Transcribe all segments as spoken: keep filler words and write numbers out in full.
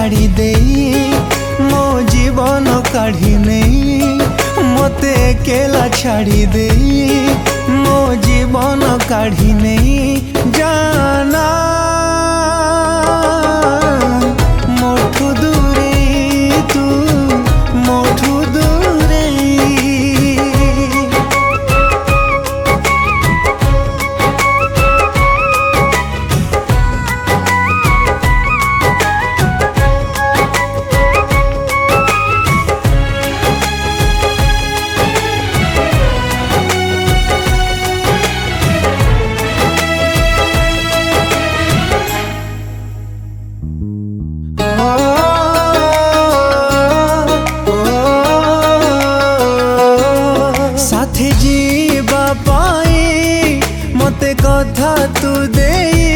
छाड़ी दे मो जीवन काढ़ी नहीं मते अकेला छाड़ी दे मो जीवन काढ़ी नहीं जाना मोठू दूरे तू मोठू दूरे साथी जीवा पाई मते कथा तू दे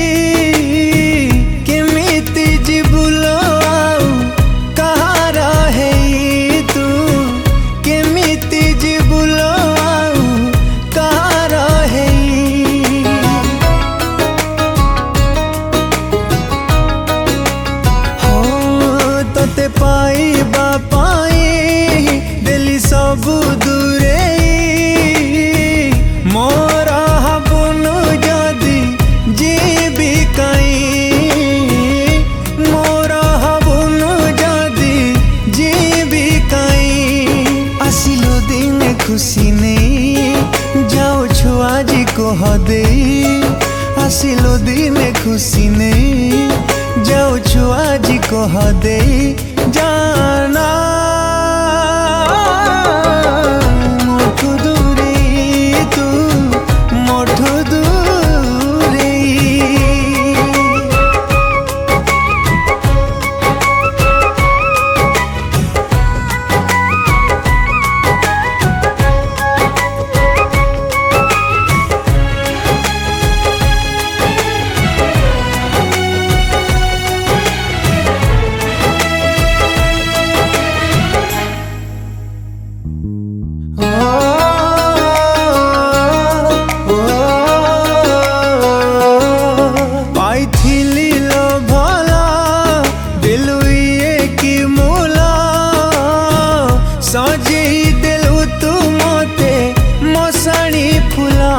केमिति जीवुलो आउ कहार है तू केमिति जीवुलो आउ कहार है हो तते पाइबा पाई देली सब दूरे मोरा हबुनु जदि जीविकाई मोरा हबुनु जदि जीविकाई आसिलो दिन खुशी नहीं जाओ छुआ जी को हदे आसिलो दिन खुशी नहीं जाओ छुआ जी को हदे जाना मोठू दूरे तू मोठू दूरे सजेई देलु तू मते मसाणी फुला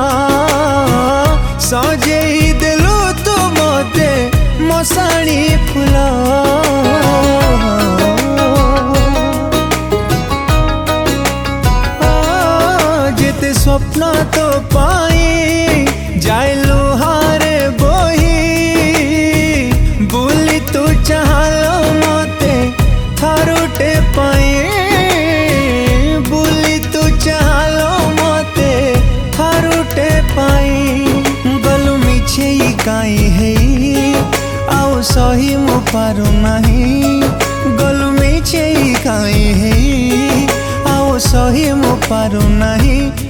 सजेई देलु तू मते मसाणी फुला जेते स्वप्न तो पाई जाए लुहारे बोही बुली तू चाहलो मते थारुटे पाई काई है आओ सही मु पारू नहीं गलु मिछे काई है आओ सही मु पारू नहीं।